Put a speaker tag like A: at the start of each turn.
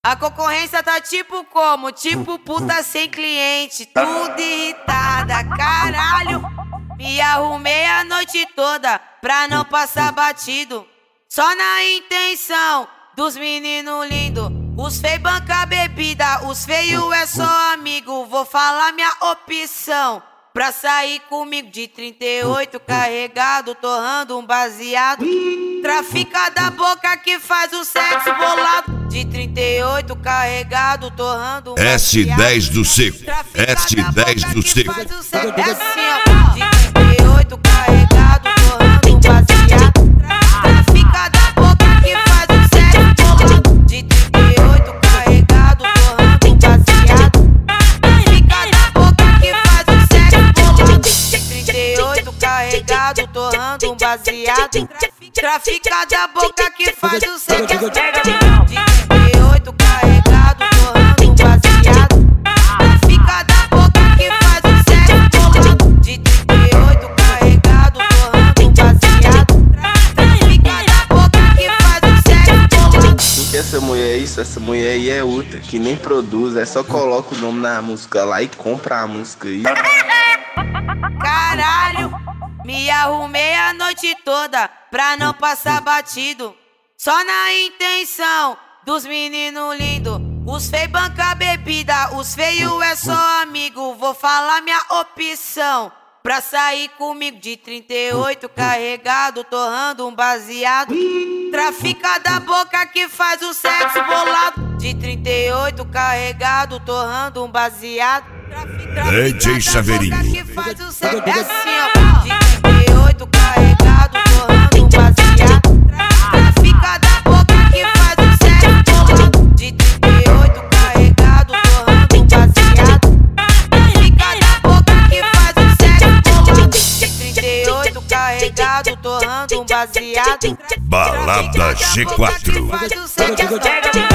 A: A concorrência tá tipo como? Tipo puta sem cliente, tudo irritada, caralho. Me arrumei a noite toda pra não passar batido. Só na intenção dos meninos lindos. Os feios banca bebida, os feios é só amigo. Vou falar minha opção pra sair comigo de 38 carregado, torrando um baseado. Trafica da boca que faz o sexo bolado. De 38 carregado, torrando um
B: S10 do seco, S10 do seco.
A: É assim, ó. De 38 carregado, torrando um baseado. Trafica da boca que faz o sexo bolado. De 38 carregado, torrando um baseado. Trafica da boca que faz o sexo bolado. De 38 carregado, torrando um baseado. Trafica da boca que faz o sexo bolado. De 38 carregado, torrando um baseado. Trafica da boca que faz o sexo bolado. De 38 carregado, torrando um baseado. Trafica da boca que faz o sexo bolado.
C: Porque essa mulher é isso, essa mulher aí é outra, que nem produz, é só coloca o nome na música lá e compra a música aí.
A: Caralho, me arrumei a noite toda pra não passar batido. Só na intenção dos meninos lindos. Os feios banca bebida, os feios é só amigo. Vou falar minha opção pra sair comigo de 38 carregado, torrando um baseado. Trafica da boca que faz o sexo bolado. De 38 carregado, torrando um baseado.
B: DJ Chaveirinho.
A: É assim, ó. De 38 carregado, torrando um baseado. Trafica da boca que faz o sexo bolado. De 38 carregado, torrando um baseado. Trafica da boca que faz o sexo bolado. De 38 carregado, torrando um baseado.
B: Balada G4.
A: Faz o sexo bolado.